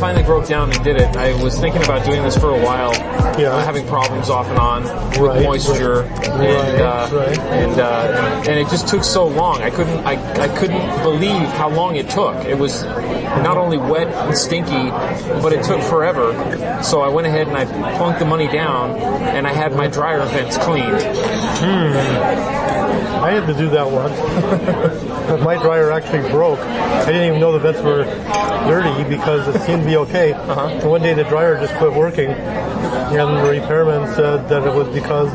finally broke down and did it. I was thinking about doing this for a while, having problems off and on with moisture, and it just took so long. I couldn't believe how long it took. It was not only wet and stinky, but it took forever. So I went ahead and I plunked the money down, and I had my dryer vents cleaned. I had to do that once. My dryer actually broke. I didn't even know the vents were dirty because it seemed to be okay. And one day the dryer just quit working, and the repairman said that it was because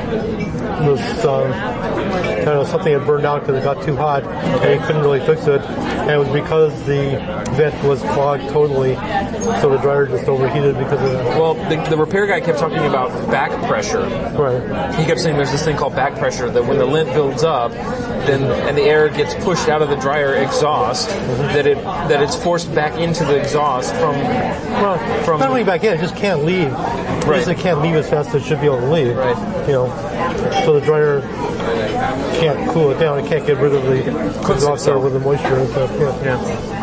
something had burned out because it got too hot, and he couldn't really fix it. And it was because the vent was clogged totally, so the dryer just overheated because of that. Well, the repair guy kept talking about back pressure. Right. He kept saying there's this thing called back pressure, that when the lint builds up, and the air gets pushed out of the dryer exhaust, that it's forced back into the exhaust from not really back in. It just can't leave. Right. It can't leave as fast as it should be able to leave. Right. So the dryer can't cool it down. It can't get rid of the exhaust air with the moisture and stuff. Yeah.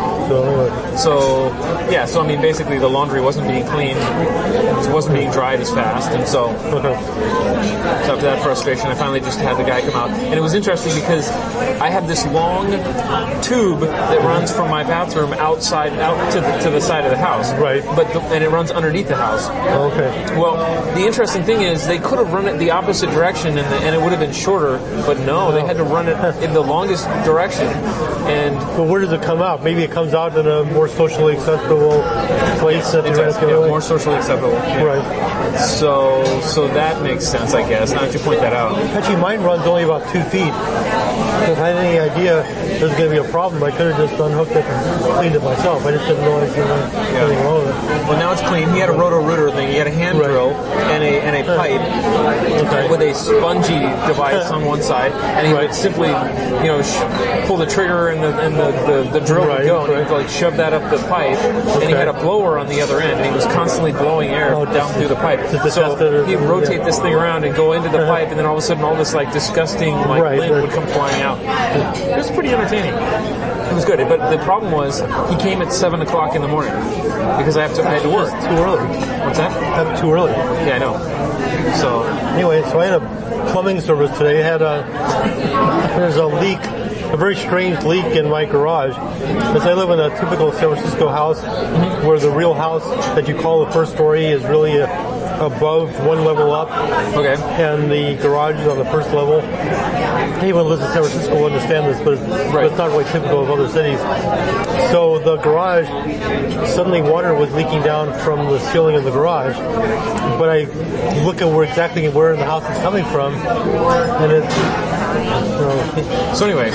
So I mean, basically the laundry wasn't being cleaned, it wasn't being dried as fast, and so after that frustration, I finally just had the guy come out. And it was interesting because I have this long tube that runs from my bathroom outside out to the side of the house, right? And it runs underneath the house. Okay. Well, the interesting thing is they could have run it the opposite direction, and it would have been shorter, but no, they had to run it in the longest direction. And well, where does it come out? Maybe it comes out in a more socially acceptable place. More socially acceptable. Yeah. Right. So that makes sense, I guess. Now that you point that out. Actually, mine runs only about 2 feet. If I had any idea there was going to be a problem, I could have just unhooked it and cleaned it myself. I just didn't realize there was anything wrong with it. Well, now it's clean. He had a roto-rooter thing. He had a hand drill and a pipe with a spongy device on one side, and he would simply, pull the trigger and the drill would go, and he would shove that up the pipe, and he had a blower on the other end, and he was constantly blowing air down through the pipe. So he'd rotate this thing around and go into the pipe, and then all of a sudden all this disgusting lint would come flying out. It was pretty entertaining. It was good, but the problem was he came at 7 o'clock in the morning because I had to work. That's too early. What's that? That's too early. Yeah, I know. So anyway, I had a plumbing service today. There's a leak, a very strange leak in my garage. Because I live in a typical San Francisco house where the real house that you call the first story is really above one level up. Okay. And the garage is on the first level. Anyone who lives in San Francisco will understand this, but it's not really typical of other cities. So the garage, suddenly water was leaking down from the ceiling of the garage. But I look at where in the house it's coming from, and it's... So anyway,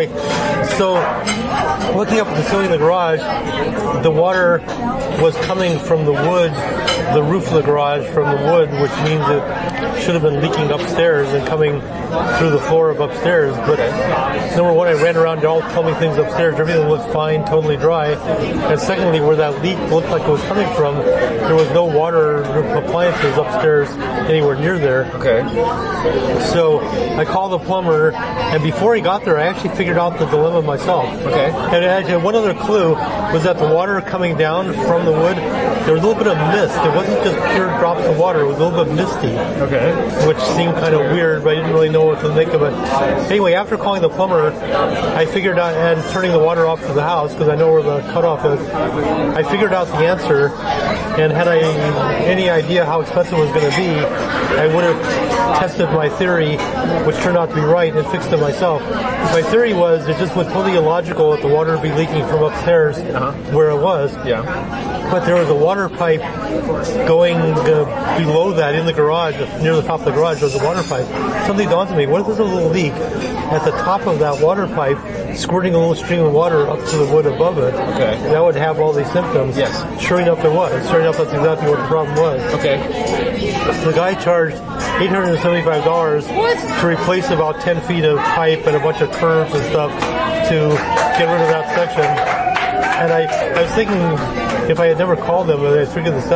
looking up at the ceiling of the garage, the water was coming from the wood, the roof of the garage from the wood, which means it should have been leaking upstairs and coming through the floor of upstairs. But number one, I ran around all plumbing things upstairs. Everything looked fine, totally dry. And secondly, where that leak looked like it was coming from, there was no water appliances upstairs anywhere near there. Okay. So I called the plumber, and before he got there, I actually figured out the dilemma myself. Okay. And actually, one other clue was that the water coming down from the wood, there was a little bit of mist. It wasn't just pure drops of water. It was a little bit misty. Okay. Which seemed kind of weird, but I didn't really know what to make of it. Anyway, after calling the plumber, I figured out, and turning the water off to the house, because I know where the cutoff is, I figured out the answer, and had I any idea how expensive it was going to be, I would have tested my theory, which turned out to be right, and fixed it myself. My theory was it just was totally illogical that the water would be leaking from upstairs where it was. Yeah. But there was a water pipe going below that in the garage, near the top of the garage, there was a water pipe. Something dawns on me, what if there's a little leak at the top of that water pipe, squirting a little stream of water up to the wood above it? Okay. That would have all these symptoms. Yes. Sure enough, there was. Sure enough, that's exactly what the problem was. Okay. The guy charged $875 to replace about 10 feet of pipe and a bunch of curves and stuff to get rid of that section. And I was thinking, if I had never called them and I figured this out,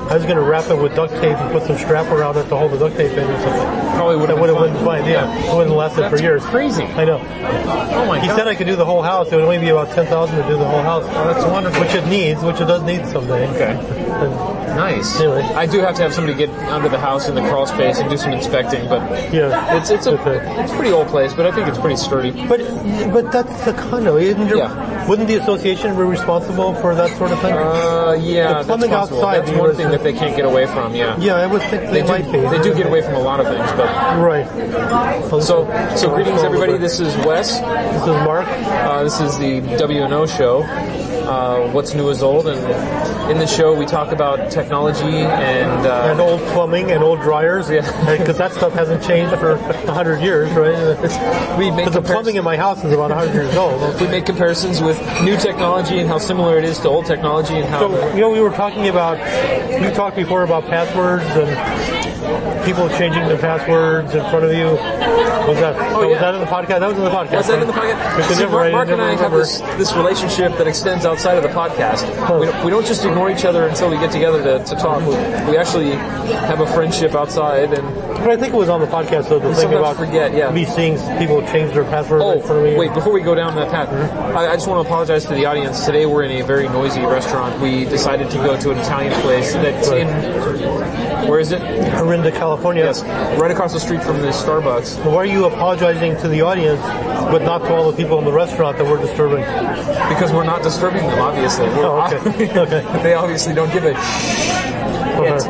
I was going to wrap it with duct tape and put some strap around it to hold the duct tape in or something. Probably would have been fine. Yeah, it wouldn't last it for years. Crazy. I know. Oh my God. He said I could do the whole house. It would only be about $10,000 to do the whole house. Oh, that's wonderful. Which it does need someday. Okay. Nice. Anyway. I do have to have somebody get under the house in the crawl space and do some inspecting, but yeah, it's a pretty old place, but I think it's pretty sturdy. But that's the condo, isn't it? Yeah. Wouldn't the association be responsible for that sort of thing? Yeah, the plumbing that's outside. That's one thing that they can't get away from. Yeah. Yeah, I would think they might be. They do get away from a lot of things, but right. So greetings, everybody. This is Wes. This is Mark. This is the W&O show. What's new is old, and in the show we talk about technology and old plumbing and old dryers. Yeah, because that stuff hasn't changed for 100 years, right? We make the plumbing in my house is about 100 years old. We make comparisons with new technology and how similar it is to old technology and how. So we were talking about. We talked before about passwords and people changing their passwords in front of you. Was that in the podcast? That was in the podcast. Was that in the podcast? Mark and I have this relationship that extends outside of the podcast. We don't just ignore each other until we get together to talk. We actually have a friendship outside. But I think it was on the podcast, though, the thing about me seeing people change their passwords in front of me. Wait, before we go down that path, I just want to apologize to the audience. Today we're in a very noisy restaurant. We decided to go to an Italian place that's in... Where is it? Orinda, California. Yes, right across the street from the Starbucks. Why are you apologizing to the audience, but not to all the people in the restaurant that we're disturbing? Because we're not disturbing them, obviously. Okay. Okay. They obviously don't give a shit.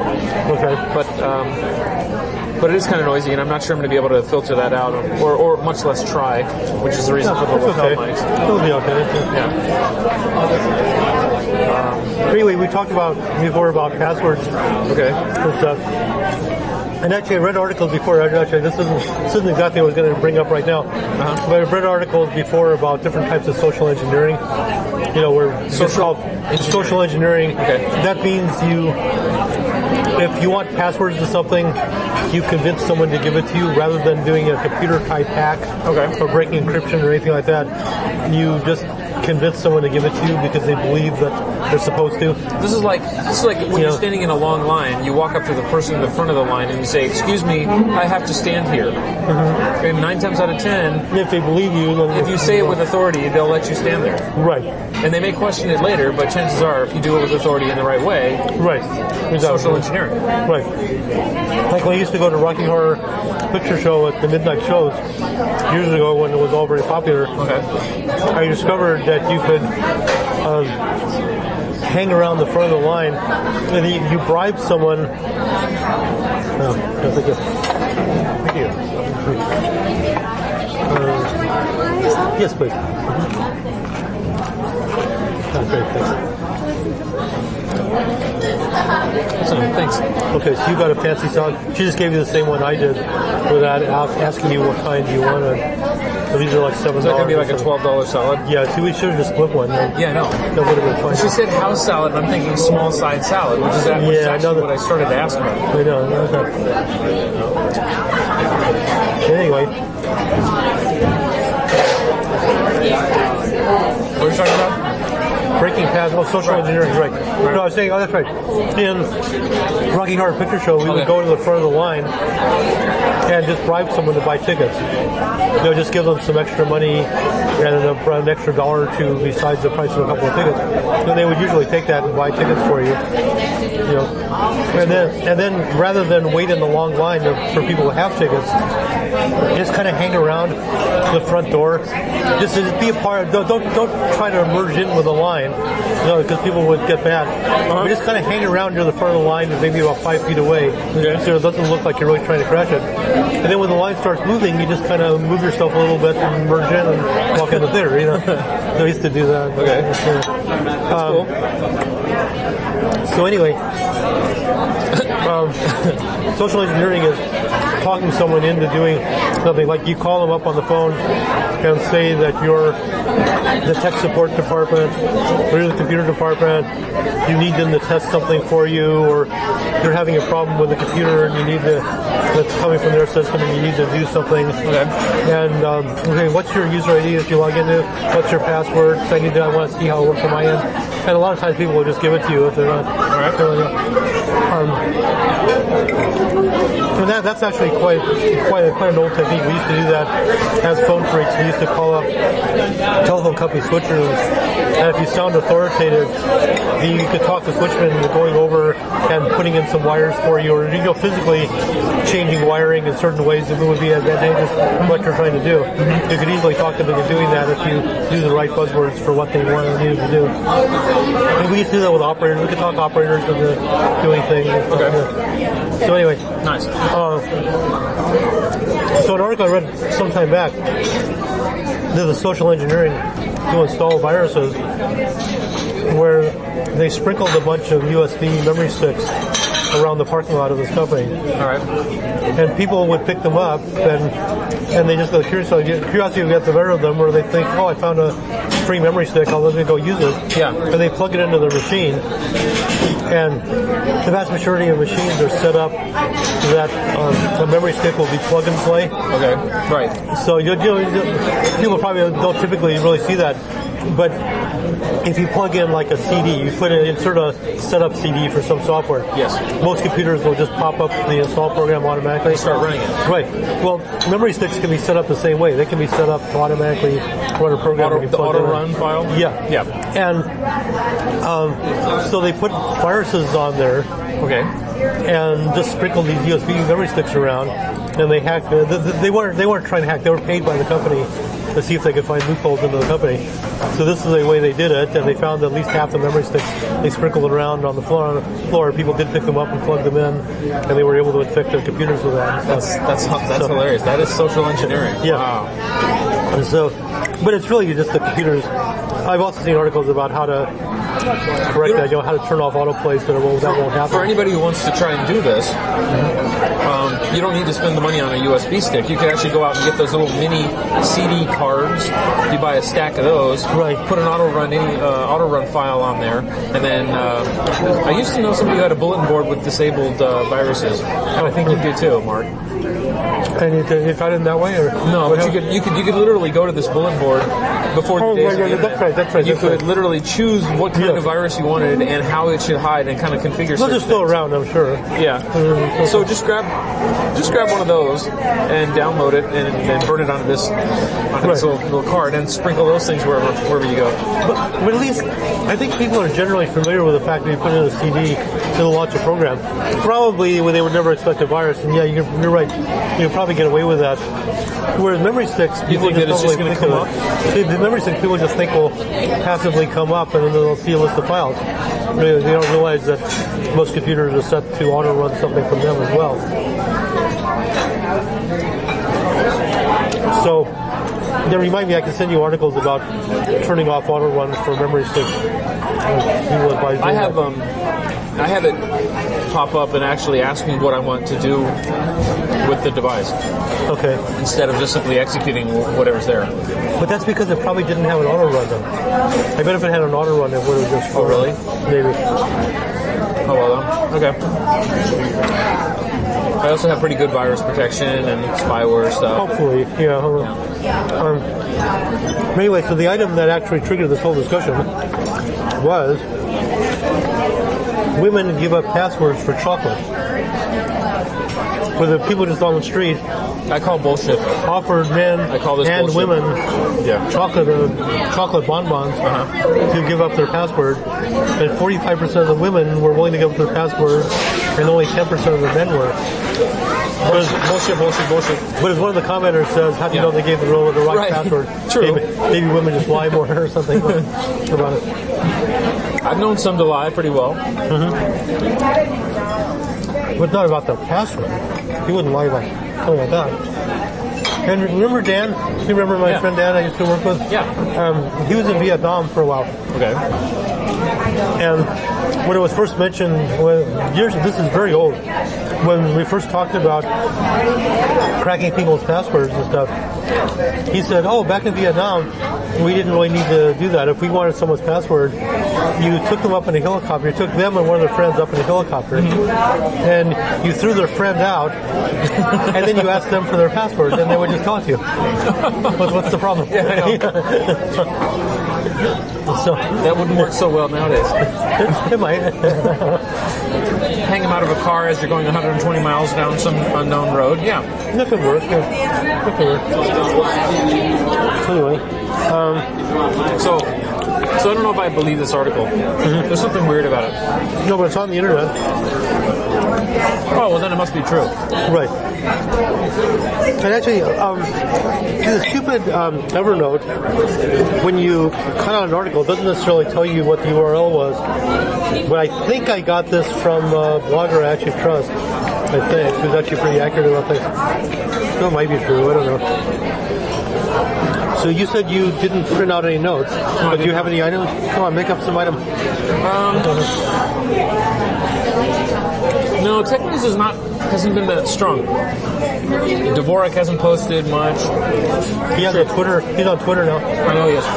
Okay. But it is kind of noisy, and I'm not sure I'm going to be able to filter that out, or much less try, which is the reason for the lapel mics. It'll be okay. Yeah. Anyway, we talked before about passwords. Okay. And stuff. And actually, I read articles before. Actually, this isn't exactly what I was going to bring up right now. But I've read articles before about different types of social engineering. Where social engineering. Okay. That means if you want passwords to something, you convince someone to give it to you rather than doing a computer type hack or breaking encryption or anything like that. You just convince someone to give it to you because they believe that they're supposed to. This is like when you're standing in a long line, you walk up to the person in the front of the line and you say, "Excuse me, I have to stand here." Mm-hmm. And 9 times out of 10, if they believe you, then if you say it with authority, they'll let you stand there. Right. And they may question it later, but chances are, if you do it with authority in the right way, social engineering. Right. Like when I used to go to Rocky Horror Picture Show at the midnight shows years ago when it was all very popular. Okay. I discovered that you could hang around the front of the line and you bribe someone. Thank you. Yes, please. Great, Thanks. Okay, so you got a fancy salad. She just gave you the same one I did without asking you what kind you wanted. So these are like $7. Is that going to be like a $12 salad? Yeah, see, we should have just split one. Yeah, I know. That would have been fine. She said house salad, and I'm thinking small side salad, which is actually what I started to ask about. I know. Anyway. What are you talking about? Breaking passwords, social engineering, right. No, I was saying, that's right. In Rocky Horror Picture Show, we would go to the front of the line and just bribe someone to buy tickets. Just give them some extra money and an extra $1 or $2 besides the price of a couple of tickets. And they would usually take that and buy tickets for you. And then rather than wait in the long line for people to have tickets, just kind of hang around the front door. Just be a part. Don't try to merge in with the line, because people would get mad. We just kind of hang around near the front of the line, maybe about 5 feet away, so it doesn't look like you're really trying to crash it. And then when the line starts moving, you just kind of move yourself a little bit and merge in and walk in the theater. So I used to do that. Okay. That's cool. So anyway, social engineering is talking someone into doing something. Like you call them up on the phone and say that you're the tech support department or you're the computer department. You need them to test something for you, or you're having a problem with the computer and you need that's coming from their system and you need to do something. Okay. And what's your user ID that you log into? What's your password? I want to see how it works on my end. And a lot of times people will just give it to you if they're not Right. And that's actually quite an old technique. We used to do that as phone freaks. We used to call up telephone company switchers, and if you sound authoritative, you could talk to switchmen going over and putting in some wires for you, or physically changing wiring in certain ways that would be advantageous to what you're trying to do. You could easily talk them into doing that if you do the right buzzwords for what they needed to do. And we used to do that with operators. We could talk operators into doing things. Okay. So anyway. Nice. So an article I read some time back, did the social engineering to install viruses where they sprinkled a bunch of USB memory sticks around the parking lot of this company. All right. And people would pick them up, and they just go curiosity would get the better of them, or they think, oh, I found a free memory stick, let me go use it. Yeah. And they plug it into the machine. And the vast majority of machines are set up that the memory stick will be plug and play. Okay, right. So people probably don't typically really see that. But if you plug in like a CD, you insert a setup CD for some software. Yes. Most computers will just pop up the install program automatically. They start running it. Right. Well, memory sticks can be set up the same way. They can be set up to automatically run a program. The auto run file? Yeah. Yeah. And so they put viruses on there. Okay. And just sprinkle these USB memory sticks around, and they hacked. They weren't trying to hack. They were paid by the company to see if they could find loopholes into the company. So this is the way they did it, and they found at least half the memory sticks. They sprinkled it around on the floor. People did pick them up and plug them in, and they were able to infect their computers with that. That's hilarious. That is social engineering. Yeah. Wow. And so, but it's really just the computers. I've also seen articles about how to correct that, how to turn off autoplay so that won't happen. For anybody who wants to try and do this, you don't need to spend the money on a USB stick. You can actually go out and get those little mini CD cards. You buy a stack of those, right. Put an auto run file on there, and then I used to know somebody who had a bulletin board with disabled viruses, and I think you do too, Mark. And you got it in that way, or no? But you could literally go to this bulletin board before the days of the internet. That's right. You could literally choose what kind of virus you wanted and how it should hide, and kind of configure. Those are still around, I'm sure. Yeah. So just grab one of those and download it and burn it onto this little card and sprinkle those things wherever you go. But at least I think people are generally familiar with the fact that you put in a CD to launch a program. Probably when they would never expect a virus, and you're right. You probably get away with that. Whereas memory sticks, people just going to come up. The memory sticks, people just think will passively come up, and then they'll see a list of files. They don't realize that most computers are set to auto run something from them as well. So, then remind me, I can send you articles about turning off auto run for memory sticks. People advise I have it pop up and actually ask me what I want to do with the device. Okay. Instead of just simply executing whatever's there. But that's because it probably didn't have an auto run though. I bet if it had an auto run, it would have just. Oh, really? Maybe. Oh, well then. Okay. I also have pretty good virus protection and spyware stuff. Hopefully, yeah. Anyway, so the item that actually triggered this whole discussion was women give up passwords for chocolate. Where the people just on the street, I call bullshit. Offered men and bullshit. Women chocolate bonbons to give up their password, and 45% of the women were willing to give up their password, and only 10% of the men were. Bullshit. But as one of the commenters says, how do you know they gave the right password? True. Maybe women just lie more or something about it. I've known some to lie pretty well. But not about the password. He wouldn't lie about something like that. And remember Dan? You remember my friend Dan I used to work with? Yeah. He was in Vietnam for a while. Okay. And when it was first mentioned, this is very old, when we first talked about cracking people's passwords and stuff, he said, back in Vietnam, we didn't really need to do that. If we wanted someone's password, you took them up in a helicopter, you took them and one of their friends up in a helicopter, and you threw their friend out, and then you asked them for their password, and they would just talk to you. What's the problem? Yeah, I know. So That wouldn't work so well nowadays. it might. Hang them out of a car as you're going 120 miles down some unknown road. Yeah. That could work. Yeah. That could work. Anyway, So I don't know if I believe this article. There's something weird about it. no, but it's on the internet. Oh, well then it must be true. Right. And actually, the stupid Evernote, when you cut out an article, it doesn't necessarily tell you what the URL was. But I think I got this from a blogger I actually trust. I think. Who's actually pretty accurate about things. So it might be true. I don't know. So you said you didn't print out any notes, but do you have any items? Come on, make up some items. No, TechNews hasn't been that strong. Dvorak hasn't posted much. He has a Twitter. He's on Twitter now. I know he is.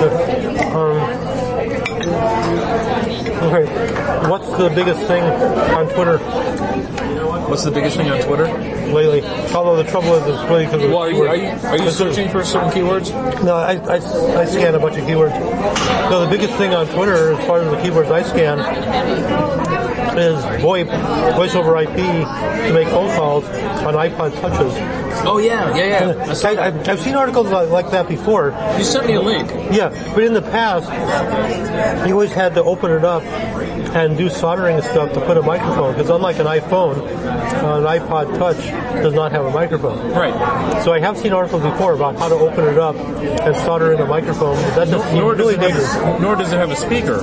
Okay. What's the biggest thing on Twitter What's the biggest thing on Twitter? lately? Although the trouble is, it's really because of Well, are you searching for certain keywords? No, I scan a bunch of keywords. No, the biggest thing on Twitter, as far as the keywords I scan, is VoIP, voice over IP, to make phone calls on iPod touches. Oh yeah. I've seen articles like that before. You sent me a link. Yeah, but in the past, you always had to open it up and do soldering stuff to put a microphone, because unlike an iPhone, an iPod Touch does not have a microphone. Right. So I have seen articles before about how to open it up and solder in a microphone, but that just seems really dangerous. Nor does it have a speaker.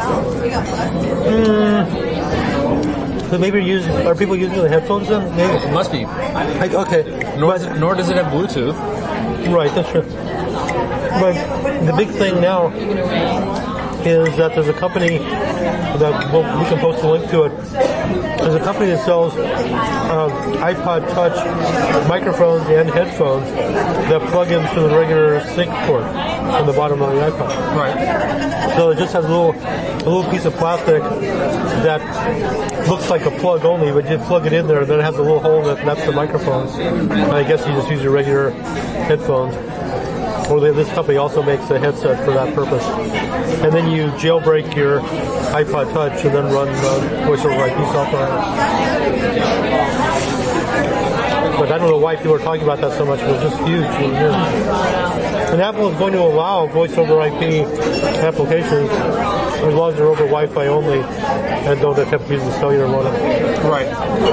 So maybe are people using the headphones then? Maybe. It must be. Okay. Nor does it have Bluetooth. Right, that's true. But the big thing now is that there's a company that we can post a link to it. There's a company that sells iPod Touch microphones and headphones that plug into the regular sync port on the bottom of the iPod. Right. So it just has a little piece of plastic that looks like a plug only, but you plug it in there, and then it has a little hole that's the microphone. And I guess you just use your regular headphones. Or this company also makes a headset for that purpose. And then you jailbreak your iPod Touch and then run voice over IP software on it. But I don't know why people are talking about that so much, but it's just huge. And Apple is going to allow voice over IP applications as long as they're over Wi-Fi only and don't attempt to use the cellular modem. Right.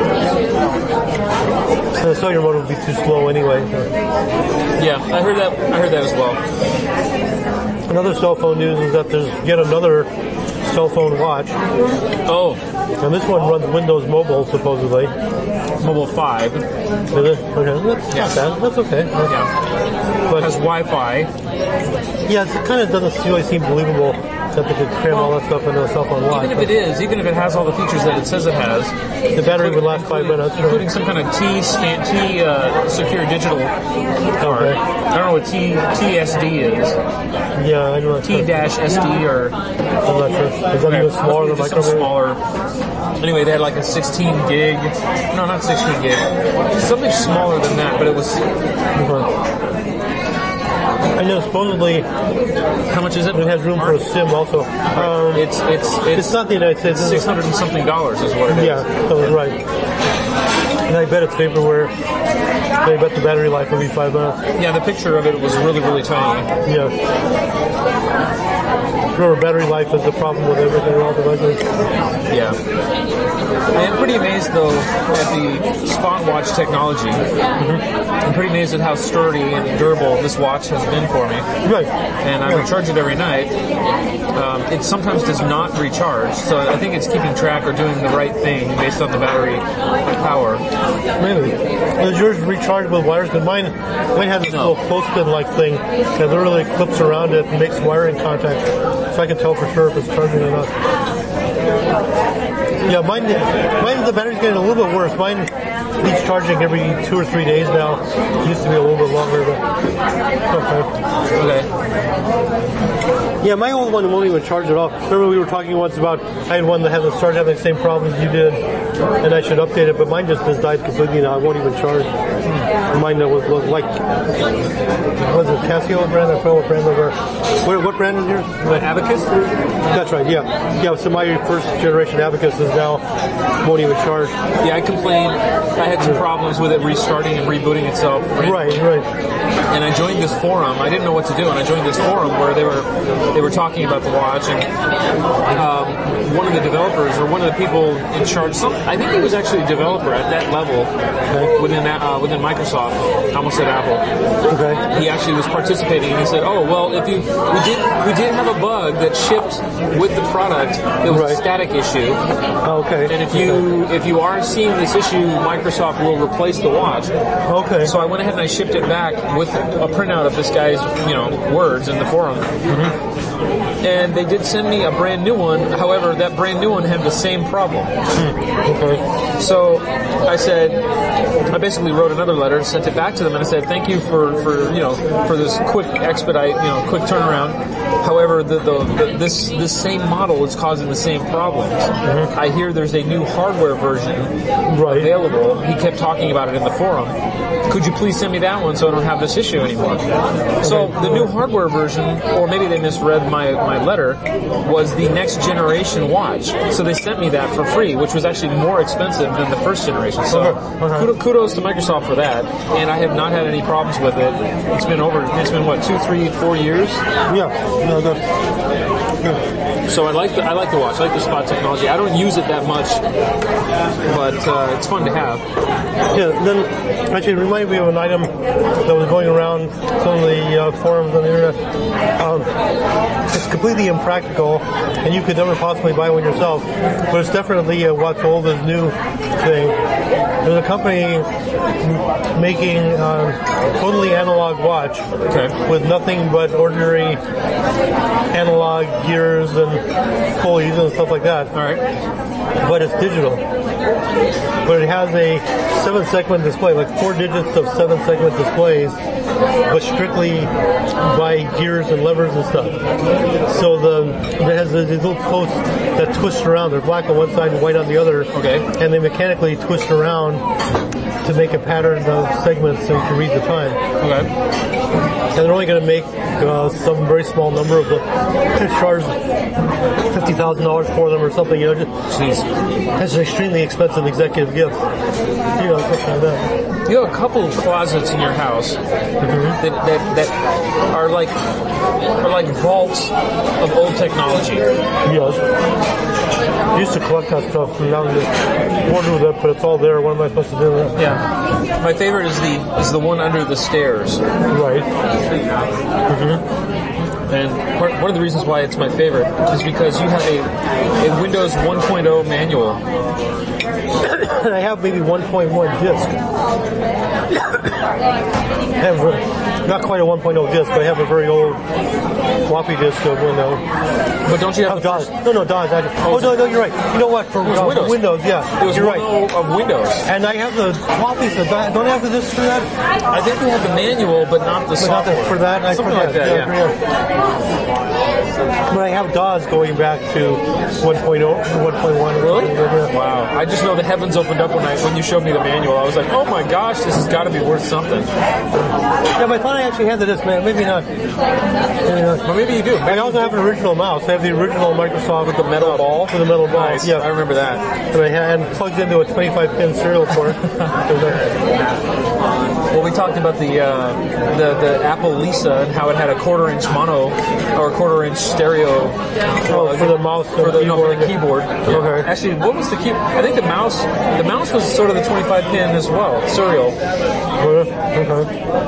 And the cellular modem would be too slow anyway. Yeah, I heard that as well. Another cell phone news is that there's yet another cell phone watch. Oh. And this one runs Windows Mobile, supposedly. Mobile 5. Is it? Okay, that's not bad. That's okay. Yeah. But it has Wi-Fi. Yeah, it kind of doesn't really seem believable that they could cram all that stuff into a cell phone watch. Even if it has all the features that it says it has, the battery would last 5 minutes. Including some kind of secure digital card. Okay. I don't know what TSD is. Yeah, I know. T-SD or... I'm not sure. Is that even smaller than microwave? Smaller. Anyway, they had like a 16 gig. No, not 16 gig. Something smaller than that, but it was... I know supposedly... How much is it? It has room for a SIM also. It's not the United States. $600 and something is what it is. Yeah, that was right. And I bet it's vaporware. I bet the battery life will be 5 minutes. Yeah, the picture of it was really, really tiny. Yeah. Remember, battery life is the problem with everything, all devices. Yeah. I am pretty amazed, though, at the SpotWatch technology. I'm pretty amazed at how sturdy and durable this watch has been for me. Right. And I recharge it every night. It sometimes does not recharge, so I think it's keeping track or doing the right thing based on the battery power. Really? Is yours recharged with wires? Because mine has this little clothespin-like thing that literally clips around it and makes wiring contact, so I can tell for sure if it's charging or not. Yeah, mine the battery's getting a little bit worse. Mine needs charging every 2 or 3 days now. It used to be a little bit longer, but Okay. yeah, my old one won't even charge at all. Remember we were talking once about I had one that started having the same problems you did, and I should update it, but mine just has died completely now. I won't even charge. Mine that was like, was it Casio brand? I forgot what brand they were. What brand is yours? Abacus? That's right, yeah. Yeah, so my first generation Abacus is now won't even charge. Yeah, I complained. I had some problems with it restarting and rebooting itself. Right. And I joined this forum. I didn't know what to do, and I joined this forum where they were talking about the watch, and one of the developers or one of the people in charge. I think he was actually a developer at that level within Microsoft. I almost said Apple. Okay. He actually was participating, and he said, "Oh, well, we did have a bug that shipped with the product. It was a static issue. Okay. And if you are seeing this issue, Microsoft will replace the watch." Okay. So I went ahead and I shipped it back with a printout of this guy's, words in the forum. And they did send me a brand new one. However, that brand new one had the same problem. Okay. So I basically wrote another letter and sent it back to them, and I said, "Thank you for this quick expedite, quick turnaround. However, this same model is causing the same problems. I hear there's a new hardware version available." He kept talking about it in the forum. "Could you please send me that one so I don't have this issue anymore?" So the new hardware version, or maybe they misread my letter, was the next generation watch. So they sent me that for free, which was actually more expensive than the first generation. So kudos to Microsoft for that. And I have not had any problems with it. It's been what, 2, 3, 4 years? Yeah. No, good. So I like the watch. I like the Spot technology. I don't use it that much, but it's fun to have. Yeah, then actually it reminded me of an item that was going around some of the forums on the internet. It's completely impractical, and you could never possibly buy one yourself, but it's definitely a what's old is new thing. There's a company making totally analog watch with nothing but ordinary analog gears and pulleys and stuff like that. All right. But it's digital. But it has a 7-segment display, like 4 digits of 7-segment displays, but strictly by gears and levers and stuff. So it has these little posts that twist around. They're black on one side and white on the other. Okay. And they mechanically twist around to make a pattern of segments so you can read the time. Okay. And they're only going to make some very small number of them. They charge $50,000 for them or something. It's an extremely expensive executive gift. Stuff like that. You have a couple of closets in your house that are like vaults of old technology. Yes. I used to collect that stuff, and now I'm just bored with it, but it's all there. What am I supposed to do with it? Yeah. My favorite is the one under the stairs. Right. And one of the reasons why it's my favorite is because you have a Windows 1.0 manual. And I have maybe 1.1 disk. I have not quite a 1.0 disk, but I have a very old floppy disk of Windows. But don't you have DOS? No, DOS. No, you're right. You know what? For Windows, yeah. It was you're right. of Windows. And I have the floppies. Don't I have the disk for that? I think we have the manual, but not the software. Not for that? Something like that, yeah. But I have DOS going back to 1.0, 1.1. Really? Wow. I just know the heavens opened up when you showed me the manual. I was like, oh my gosh, this has got to be worth something. Yeah, but I thought I actually had the disk, man. Maybe not. Well, maybe you do. I also have an original mouse. I have the original Microsoft with the metal ball. For the metal ball. Nice. Yeah, I remember that. And I had plugged into a 25-pin serial port. Well, we talked about the Apple Lisa and how it had a 1/4-inch mono or a 1/4-inch stereo for the mouse for the keyboard. Yeah. Okay. Actually, what was the key? I think the mouse was sort of the 25-pin as well, serial. Okay.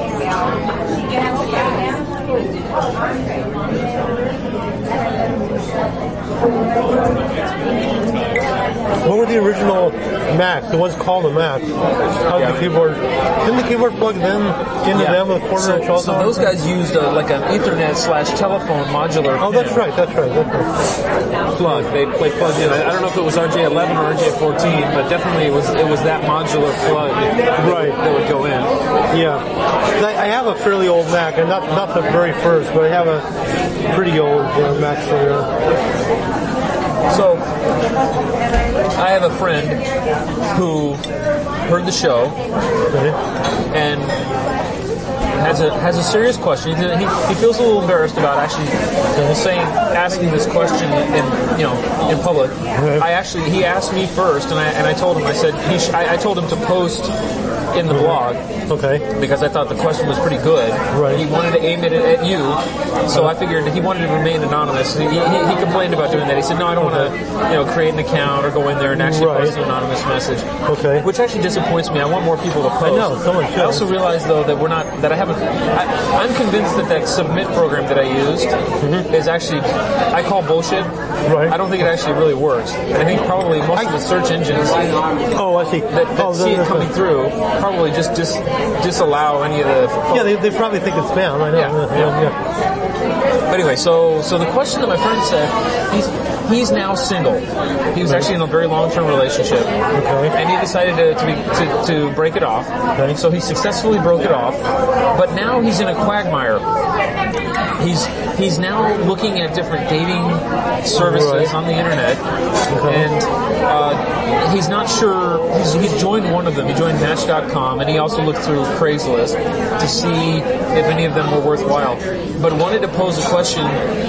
What were the original Macs? The ones called the Mac. How's the keyboard? Didn't the keyboard plug them into them with 1/4 inch also? So those guys used like an Ethernet/telephone modular. Oh, that's right. plug. They plugged in. I don't know if it was RJ11 or RJ14, but definitely it was that modular plug that would go in. Yeah. I have a fairly old Mac, and not the very first, but I have a pretty old Mac Stereo. So, I have a friend who heard the show and has a serious question. He feels a little embarrassed about asking this question in public. He asked me first, and I told him. I said I told him to post in the blog. Okay. Because I thought the question was pretty good. Right. He wanted to aim it at you, so I figured he wanted to remain anonymous. He complained about doing that. He said, "No, I don't want to, create an account or go in there and actually post an anonymous message." Okay. Which actually disappoints me. I want more people to post. I know, someone should. I also realize though that I'm convinced that submit program that I used is actually, I call bullshit. Right. I don't think it actually really works. I think probably most of the search engines Oh, I see. that see it coming through probably just disallow any of the... Yeah, they probably think it's spam. I know. Yeah. But anyway, so the question that my friend said, he's now single. He was actually in a very long-term relationship, and he decided to break it off. Okay. So he successfully broke it off, but now he's in a quagmire. He's now looking at different dating services on the internet, and he's not sure. He's joined one of them. He joined Match.com, and he also looked through Craigslist to see if any of them were worthwhile. But wanted to pose a question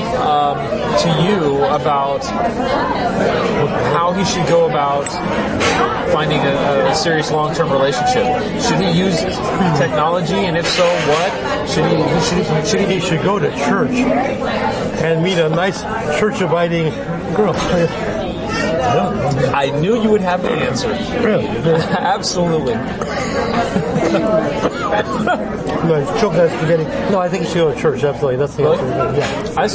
to you about how he should go about finding a serious long-term relationship. Should he use technology, and if so, what? He should go to church and meet a nice church-abiding girl. I knew you would have the answer. Really? Absolutely. No, choke that spaghetti. No, I think you should go to church. Absolutely, that's the answer. Yeah. I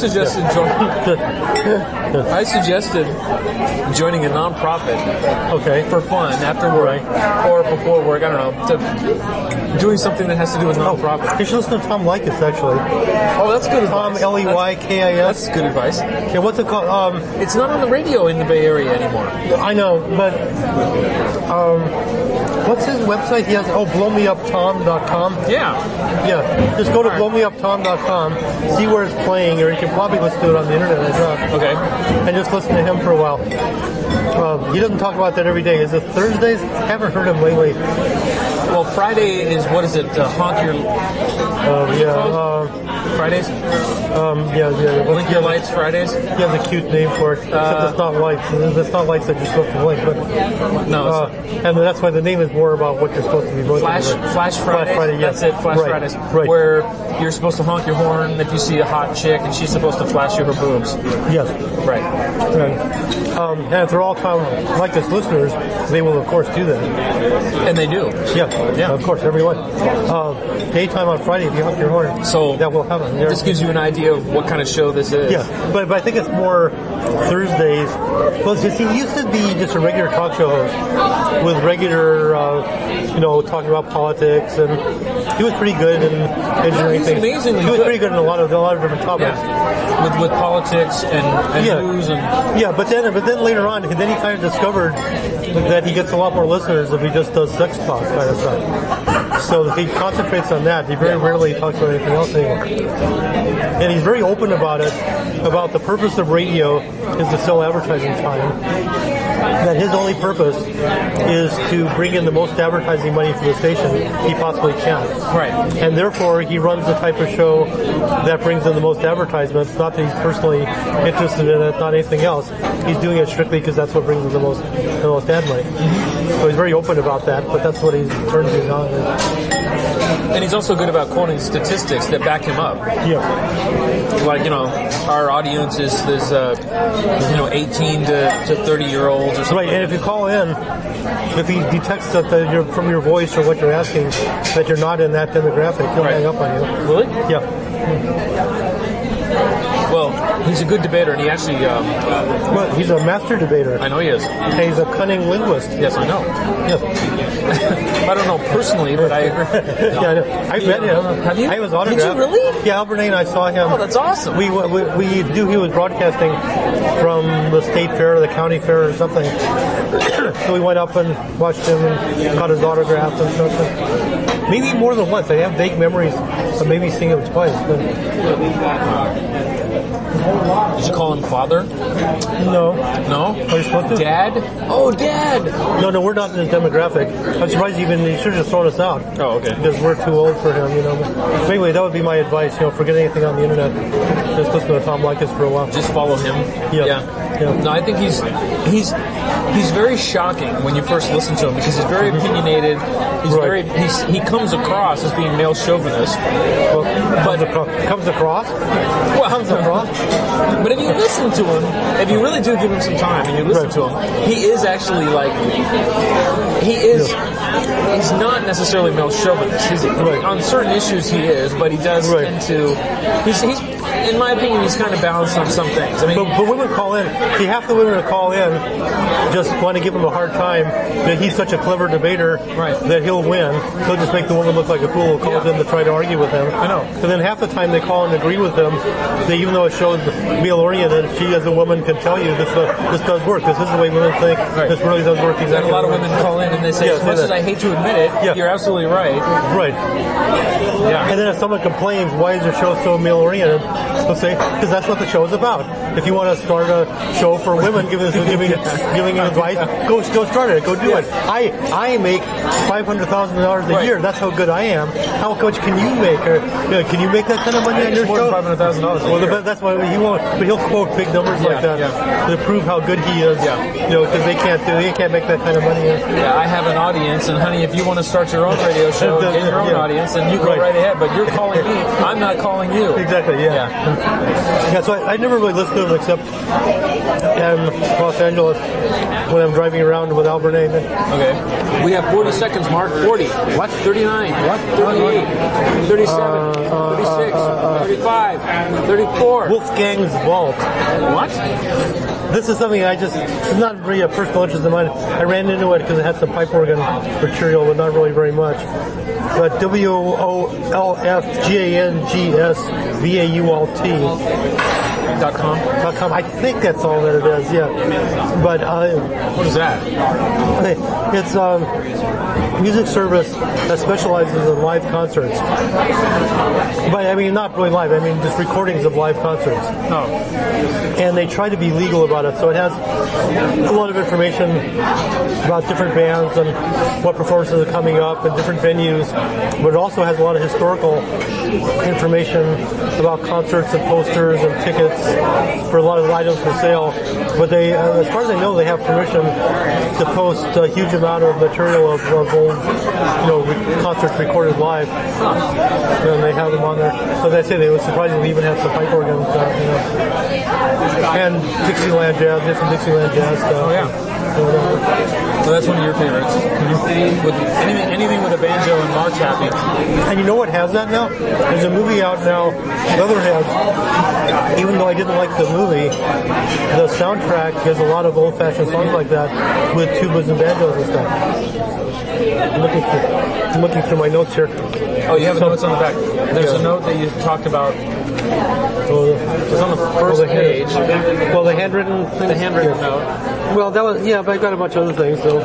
suggested joining a nonprofit. Okay. For fun after work or before work. I don't know. Doing something that has to do with nonprofit. You should listen to Tom Leykis, actually. Oh, that's good advice. Tom Leykis. That's good advice. Okay, what's it called? It's not on the radio in the Bay Area anymore. I know, but what's his website? He has blowmeuptom.com. Yeah. Just go to blowmeuptom.com, see where it's playing, or you can probably listen to it on the internet. Okay. And just listen to him for a while. He doesn't talk about that every day. Is it Thursdays? I haven't heard him lately. Well, Friday is, what is it? Honk your... Fridays? Blink your lights Fridays? He has a cute name for it. Except it's not lights. It's not lights that you're supposed to blink. But, no. And that's why the name is more about what you're supposed to be blinking. Flash Fridays? Flash Friday, yes. That's it, Flash Fridays. Right. Where you're supposed to honk your horn if you see a hot chick and she's supposed to flash you her boobs. Yes. Right. And if they're all Tom Leykis listeners, they will, of course, do that. And they do. Yeah, of course, everyone. Daytime on Friday, if you honk your horn, so that will happen. This gives you an idea of what kind of show this is. Yeah, but I think it's more Thursdays. Well, he used to be just a regular talk show host with regular, talking about politics, and he was pretty good in engineering things. Amazingly he was pretty good in a lot of different topics. Yeah. With politics and news and but then later on, then he kind of discovered that he gets a lot more listeners if he just does sex talk kind of stuff. So he concentrates on that. He very rarely talks about anything else anymore. And he's very open about it, about the purpose of radio is to sell advertising time. That his only purpose is to bring in the most advertising money for the station he possibly can. Right. And therefore, he runs the type of show that brings in the most advertisements. Not that he's personally interested in it, not anything else. He's doing it strictly because that's what brings in the most ad money. So he's very open about that, but that's what he's turned to now. And he's also good about quoting statistics that back him up. Yeah. Like, our audience is 18 to 30-year-olds or something. Right, and if you call in, if he detects that you're from your voice or what you're asking, that you're not in that demographic, he'll hang up on you. Really? Yeah. Well, he's a good debater, and he actually... well, he's a master debater. I know he is. And he's a cunning linguist. Yes, I know. Yeah. I don't know personally, but I agree. Yeah, I know. I met him. Have you? I was autographed. Did you really? Yeah, Albert and I saw him. Oh, that's awesome. We knew he was broadcasting from the state fair or the county fair or something. So we went up and watched him and got his autograph and stuff. Maybe more than once. I have vague memories of maybe seeing him twice. But... Did you call him father? No. No? Are you supposed to? Dad? Oh, Dad! No, we're not in his demographic. I'm surprised he should have just thrown us out. Oh, okay. Because we're too old for him, But anyway, that would be my advice, forget anything on the internet. Just listen to Tom Leykis for a while. Just follow him? Yeah. No, I think he's very shocking when you first listen to him because he's very opinionated. He comes across as being male chauvinist. Well, comes across? Well, comes across. But if you listen to him, if you really do give him some time and you listen to him, he is actually he's not necessarily male chauvinist. On certain issues he is, but he does tend to, he's in my opinion, he's kind of balanced on some things. I mean, but women call in. See, half the women that call in just want to give him a hard time that he's such a clever debater that he'll win. He'll just make the woman look like a fool who calls in to try to argue with him. I know. And then half the time they call and agree with him. Even though it shows male-oriented, she as a woman can tell you this does work. This is the way women think. This really does work. Exactly. And a lot of women call in and they say, as much as I hate to admit it, you're absolutely right. Right. Yeah. And then if someone complains, why is your show so male-oriented? They'll say, because that's what the show is about. If you want to start a show for women giving advice, go start it. Go do it. I make $500,000 a year. That's how good I am. How much can you make? Or, can you make that kind of money on your show? More than $500,000 a year. That's why he won't. But he'll quote big numbers like that to prove how good he is. Because they can't make that kind of money. Yeah, I have an audience, and honey, if you want to start your own radio show and get your own audience, then you go right ahead. But you're calling me. I'm not calling you. Exactly. Yeah, so I never really listened to him except in Los Angeles when I'm driving around with Albert A. Okay. We have 40 seconds, Mark. 40. What? 39. What? 38. 37. 36. 35. 34. Wolfgang's Vault. What? This is something it's not really a personal interest of mine. I ran into it because it had some pipe organ material, but not really very much. But WOLFGANGSVAULT.com. I think that's all that it is, But what is that? It's a music service that specializes in live concerts. But I mean, not really live. I mean, just recordings of live concerts. Oh. And they try to be legal about it, so it has a lot of information about different bands and what performances are coming up and different venues. But it also has a lot of historical information about concerts and posters and tickets for a lot of items for sale. But they, as far as I know, they have permission to post a huge amount of material of old, concerts recorded live. And they have them on there. So they say they would surprisingly even have some pipe organs, and Dixieland jazz. They have some Dixieland jazz stuff. Oh yeah. So that's one of your favorites. With anything with a banjo and March Happy. And you know what has that now? There's a movie out now, Leatherheads. Even though I didn't like the movie, the soundtrack has a lot of old-fashioned songs like that with tubas and banjos and stuff. I'm looking through my notes here. Oh, you have notes on the back. There's a note that you talked about. It's on the first page. Well, the handwritten note. Well, that was but I got a bunch of other things. So,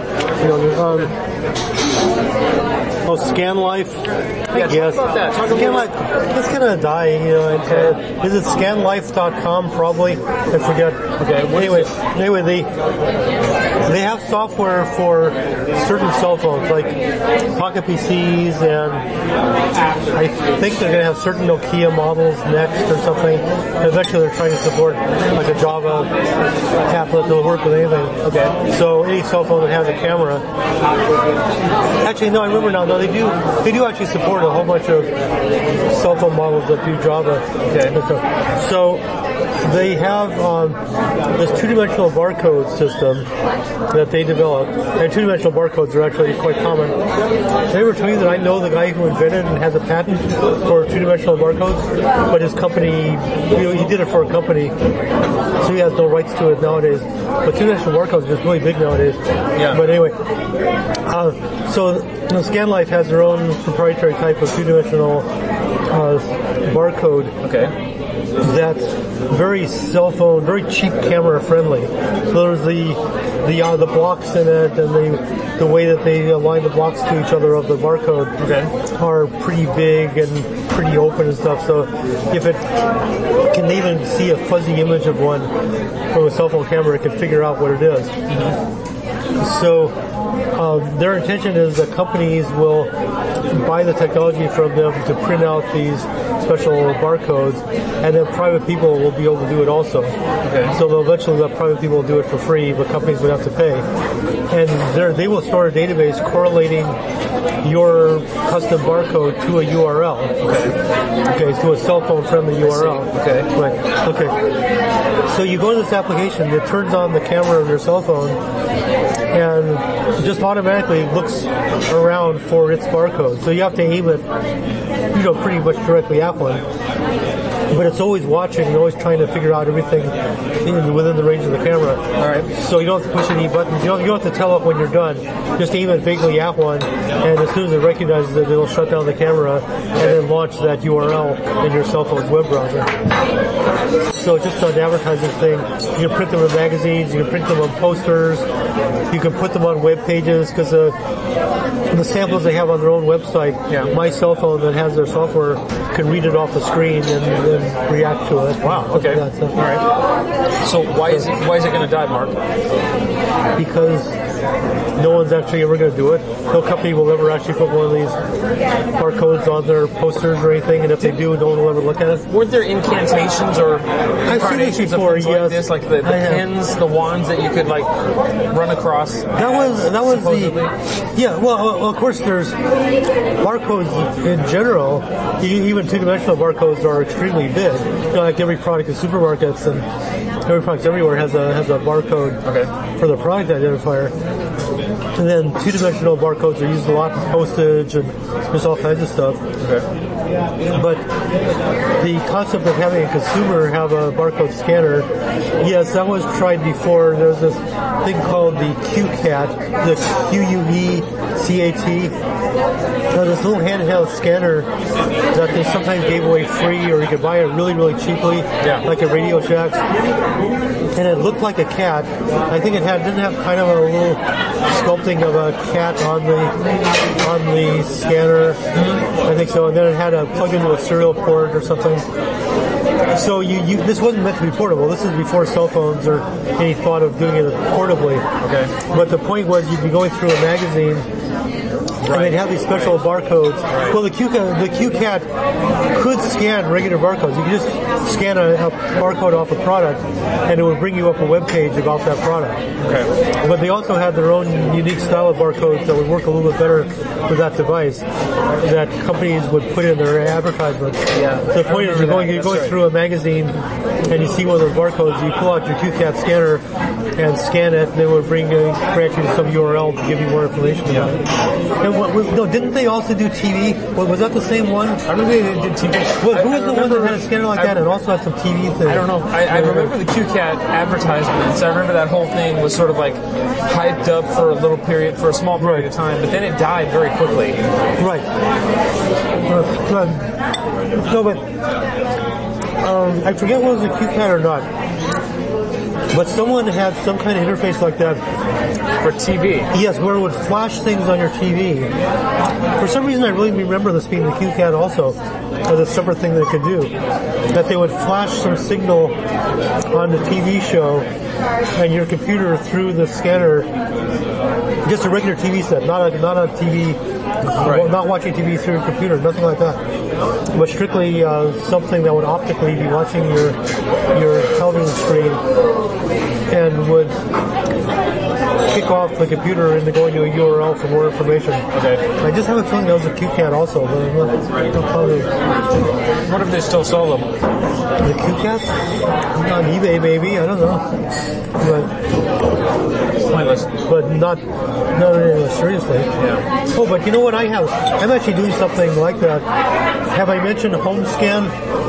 Scan Life. I guess. Talk about that. Scan Life. It's gonna die. Is it scanlife.com? Probably. I forget. Okay. Anyway, they have software for certain cell phones, like Pocket PCs, and I think they're gonna have certain Nokia models next or something. Eventually, they're trying to support like a Java applet that'll work with anything. Okay. So any cell phone that has a camera. Actually, no, I remember now. No, they do actually support a whole bunch of cell phone models that do Java. Okay. So They have this two-dimensional barcode system that they developed, and two-dimensional barcodes are actually quite common. Did I ever tell you that I know the guy who invented and has a patent for two-dimensional barcodes, but his company, he did it for a company, so he has no rights to it nowadays. But two-dimensional barcodes are just really big nowadays. Yeah. But anyway, so ScanLife has their own proprietary type of two-dimensional barcode. Okay. That's very cell phone, very cheap camera friendly. So there's the blocks in it, and the way that they align the blocks to each other of the barcode are pretty big and pretty open and stuff. So if it can even see a fuzzy image of one from a cell phone camera, it can figure out what it is. So their intention is that companies will buy the technology from them to print out these special barcodes, and then private people will be able to do it also. Okay. So eventually the private people will do it for free, but companies would have to pay. And they will store a database correlating your custom barcode to a URL. Okay, to a cell phone friendly URL. Okay. Right. Okay. So you go to this application, it turns on the camera of your cell phone, and just automatically looks around for its barcode. So you have to aim it, pretty much directly at one. But it's always watching and always trying to figure out everything within the range of the camera. All right. So you don't have to push any buttons. You don't have to tell it when you're done. Just aim it vaguely at one, and as soon as it recognizes it, it'll shut down the camera and then launch that URL in your cell phone's web browser. So just an advertising thing. You can print them in magazines. You can print them on posters. You can put them on web pages, because the samples they have on their own website, my cell phone that has their software can read it off the screen and react to it. Wow. Okay. All right. So why is it going to die, Mark? Because no one's actually ever going to do it. No company will ever actually put one of these barcodes on their posters or anything, and if they do, no one will ever look at it. Weren't there incantations or incarnations before, of things like this, like the pins, the wands that you could run across? That was supposedly? Well, of course, there's barcodes in general. Even two-dimensional barcodes are extremely big. Like every product in supermarkets and every product everywhere has a barcode for the product identifier. And then two-dimensional barcodes are used a lot for postage and just all kinds of stuff. But the concept of having a consumer have a barcode scanner, yes, that was tried before. There's this thing called the QCAT, the QUECAT. This little handheld scanner that they sometimes gave away free, or you could buy it really, really cheaply, like at Radio Shack. And it looked like a cat. I think it didn't have kind of a little sculpting of a cat on the scanner. I think so. And then it had a plug into a serial port or something. So this wasn't meant to be portable. This is before cell phones or any thought of doing it portably. Okay. But the point was you'd be going through a magazine. And they'd have these special barcodes. Well, the QCAT could scan regular barcodes. You could just scan a barcode off a product, and it would bring you up a web page about that product. Okay. But they also had their own unique style of barcodes that would work a little bit better with that device that companies would put in their advertisements. Yeah. So the point is, you're going through a magazine, and you see one of those barcodes. You pull out your QCAT scanner and scan it, and it would grant you to some URL to give you more information about it. And didn't they also do TV? Was that the same one? I remember they did TV. Who was the one that had a scanner like that and also had some TV thing? I don't know. I remember the QCAT advertisements. I remember that whole thing was sort of hyped up for a little period, for a small period of time, but then it died very quickly. Right. No, but I forget what was the QCAT or not. But someone had some kind of interface like that for TV. Yes, where it would flash things on your TV. For some reason, I really remember this being the QCAT also, as a separate thing that it could do. That they would flash some signal on the TV show and your computer through the scanner. Just a regular TV set, not a TV, not watching TV through your computer, nothing like that. But strictly something that would optically be watching your television screen and would kick off the computer and going to a URL for more information. Okay. I just have a feeling that was a QCat also, but I'm not positive. What if they still sell them? The QCats? On eBay, maybe. I don't know. It's pointless. But not seriously. Yeah. Oh, but you know what I have? I'm actually doing something like that. Have I mentioned HomeScan?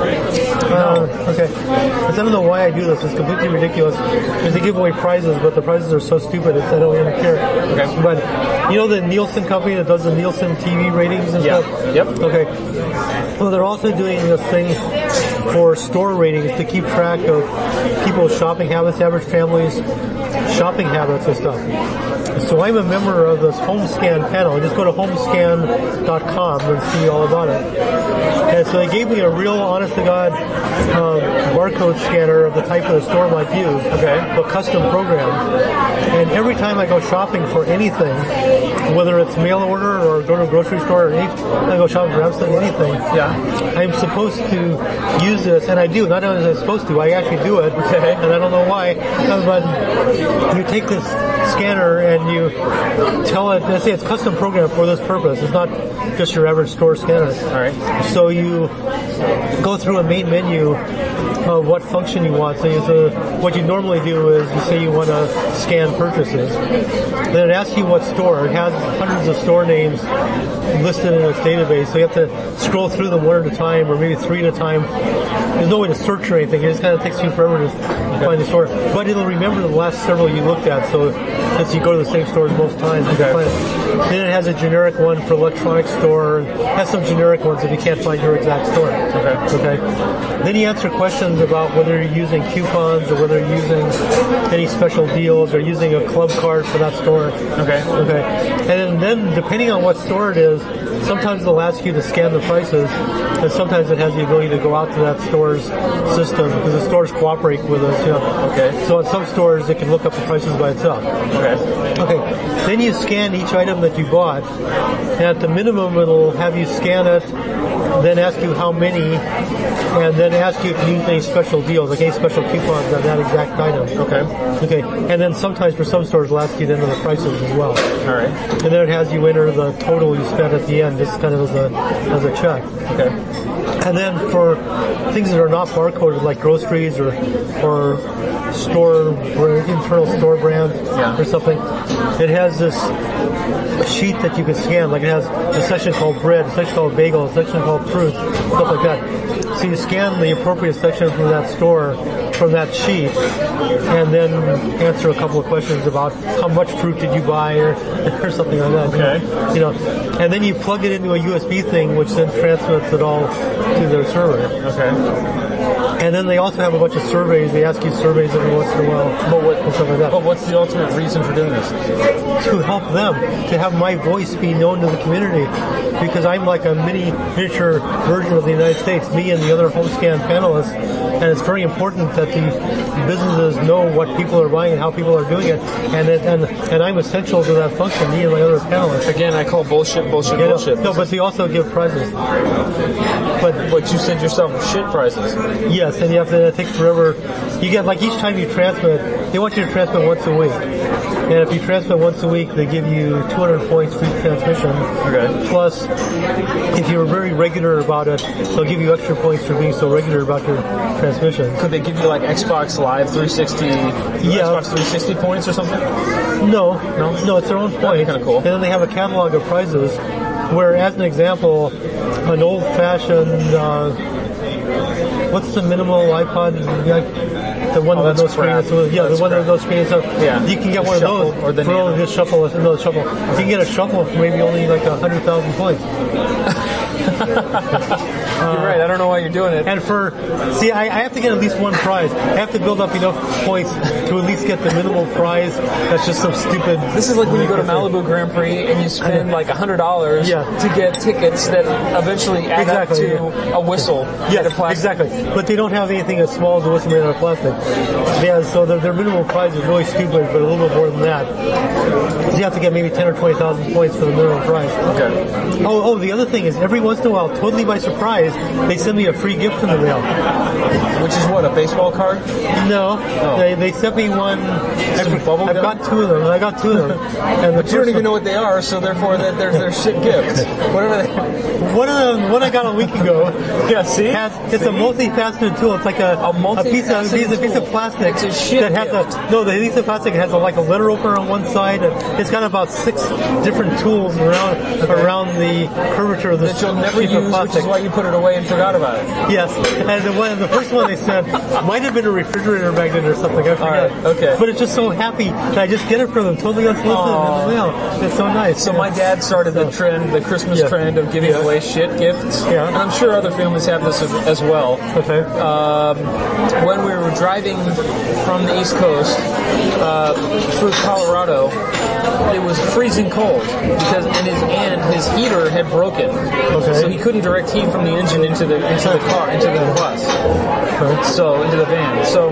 No. Okay. Because I don't know why I do this. It's completely ridiculous. Because they give away prizes, but the prizes are so stupid I don't even care. Okay. But you know the Nielsen company that does the Nielsen TV ratings and stuff? Yep. Okay. Well, they're also doing this thing for store ratings to keep track of people's shopping habits, average families' shopping habits and stuff. So I'm a member of this HomeScan panel. Just go to homescan.com and see all about it. And so they gave me a real, honest-to-God barcode scanner of the type of the store might use, a custom program. And every time I go shopping for anything, whether it's mail order or go to a grocery store or anything, I go shopping for absolutely anything, I'm supposed to use this, and I do. Not only am I supposed to, I actually do it, and I don't know why. But you take this scanner and you tell it, let's say it's custom programmed for this purpose. It's not just your average store scanner. All right. So you go through a main menu of what function you want. So what you normally do is you say you want to scan purchases. Then it asks you what store. It has hundreds of store names listed in its database, so you have to scroll through them one at a time or maybe three at a time. There's no way to search or anything. It just kind of takes you forever to find the store. But it'll remember the last several you looked at, so since you go to the same stores most times, you can find it. Then it has a generic one for electronics store. It has some generic ones if you can't find your exact store. Okay. Then you answer questions about whether you're using coupons or whether you're using any special deals or using a club card for that store. Okay. And then depending on what store it is, sometimes it'll ask you to scan the prices, and sometimes it has the ability to go out to that store's system because the stores cooperate with us. So in some stores it can look up the prices by itself. Okay. Then you scan each item that you bought, and at the minimum it'll have you scan it, then ask you how many, and then ask you if you use any special deals, like any special coupons on that exact item. Okay. And then sometimes for some stores it'll ask you to enter the prices as well. All right. And then it has you enter the total you spent at the end, just kind of as a check. Okay. And then for things that are not barcoded, like groceries or internal store brands or something, it has this sheet that you can scan. Like it has a section called bread, a section called bagel, a section called fruit, stuff like that. So you scan the appropriate section from that store, from that sheet, and then answer a couple of questions about how much fruit did you buy or something like that. Okay. And then you plug it into a USB thing, which then transmits it all to their server. Okay. And then they also have a bunch of surveys. They ask you surveys every once in a while. And stuff like that. But what's the ultimate reason for doing this? To help them, to have my voice be known to the community. Because I'm like a miniature version of the United States, me and the other HomeScan panelists. And it's very important that the businesses know what people are buying and how people are doing it. And I'm essential to that function, me and my other panelists. Again, I call bullshit. No, but they also give prizes. But you said yourself shit prizes. Yes, and it takes forever. You get, like, each time you transmit, they want you to transmit once a week. And if you transmit once a week, they give you 200 points for each transmission. Okay. Plus, if you're very regular about it, they'll give you extra points for being so regular about your transmission. Could they give you like Xbox Live 360, Xbox 360 points or something? No, it's their own points. That'd be kind of cool. And then they have a catalog of prizes, where, as an example, an old-fashioned, what's the minimal iPod? The one with no screen. The one with no screen. So you can get one of those or the for only just shuffle. No, shuffle. You can get a shuffle for maybe only like 100,000 points. You're right. I don't know why you're doing it. And I have to get at least one prize. I have to build up enough points to at least get the minimal prize. That's just some stupid. This is like when you go to Malibu Grand Prix and you spend like $100 to get tickets that eventually add up to a whistle. Yes, exactly. But they don't have anything as small as a whistle made out of plastic. Yeah, so their minimal prize is really stupid, but a little bit more than that. So you have to get maybe 10 or 20,000 points for the minimum prize. Okay. Oh, the other thing is every once in a while, totally by surprise, they send me a free gift in the mail. Which is what, a baseball card? No, they sent me one. Bubble I've gum? got two of them. And But you don't even know what they are, so therefore they're shit gifts. Whatever they... One I got a week ago. Yeah, see? It's a multifaceted tool. It's like a piece of plastic. It's a shit that has the piece of plastic has like a letter opener on one side. And it's got about 6 different tools around the curvature of this that you'll never piece of use, plastic. which is why you put it away and forgot about it. Yes, and the first one they sent might have been a refrigerator magnet or something. I forget. All right, okay. But it's just so happy that I just get it for them totally unsolicited in the mail. It's so nice. So my dad started the trend, the Christmas trend of giving away shit gifts. Yeah. And I'm sure other families have this as well. Okay. When we were driving from the East Coast through Colorado, it was freezing cold because his heater had broken. Okay. So he couldn't direct heat from the engine into the car, into the bus. Okay. So into the van. So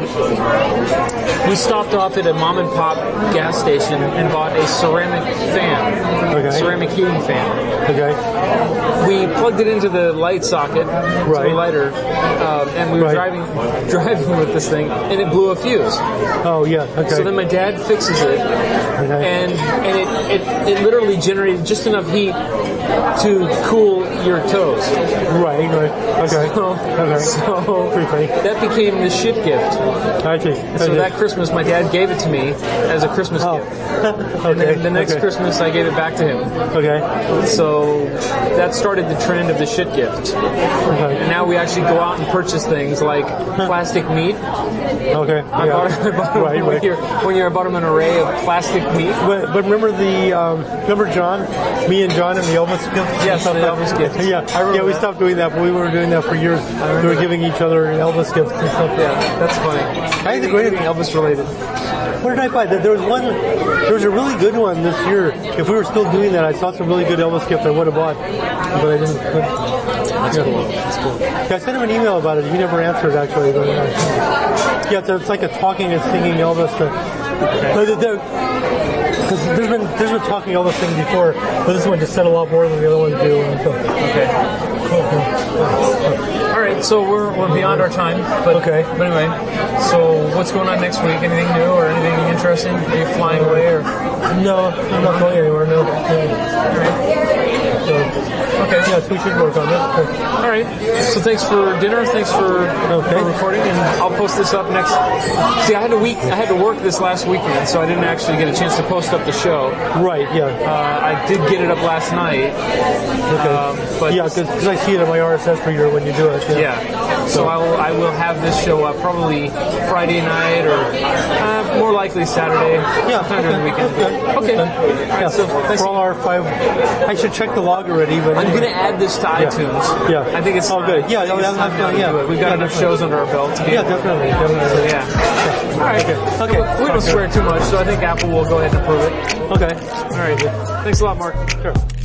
we stopped off at a mom and pop gas station and bought a ceramic fan. Okay. Ceramic heating fan. Okay. We plugged it into the light socket, to the lighter, and we were driving with this thing, and it blew a fuse. Oh yeah. Okay. So then my dad fixes it, and it literally generated just enough heat to cool your toes. Right. Okay. So Pretty funny. that became the shit gift. I see. So that Christmas, my dad gave it to me as a Christmas gift. And then the next Christmas, I gave it back to him. Okay. So that started the trend of the shit gift. Okay. And now we actually go out and purchase things like plastic meat. Okay. I bought one year I bought him an array of plastic meat. But remember remember John? Me and John and the Elvis gift? Yes, the Elvis gift. Yeah, we stopped doing that, but we were doing that for years. We were giving each other Elvis gifts and stuff. Yeah, that's funny. I think anything Elvis related. What did I buy? There was a really good one this year. If we were still doing that, I saw some really good Elvis gifts I would have bought, but I didn't. That's cool. Yeah, I sent him an email about it. He never answered, actually. But, it's like a talking and singing Elvis. Because there's been talking Elvis thing before, but this one just said a lot more than the other ones do. Okay. All right, so we're beyond our time. But anyway, so what's going on next week? Anything new or anything interesting? Are you flying away or? No, I'm not going anywhere. No. All right. Yes, we should work on this. All right. So thanks for dinner. Thanks for recording, and I'll post this up next. See, I had to work this last weekend, so I didn't actually get a chance to post up the show. Right. Yeah. I did get it up last night. Okay. But because I see it on my RSS reader when you do it. Yeah. So I will have this show up probably Friday night or more likely Saturday. Yeah. Sometime during the weekend. Okay. All right, so thanks. For all our 5, I should check the log already. But I'm going to add this to iTunes. Yeah. I think it's good. Yeah. We've got enough shows under our belt. Definitely. So, yeah. All right. Okay. We don't swear too much, so I think Apple will go ahead and approve it. Okay. All right. Thanks a lot, Mark. Sure.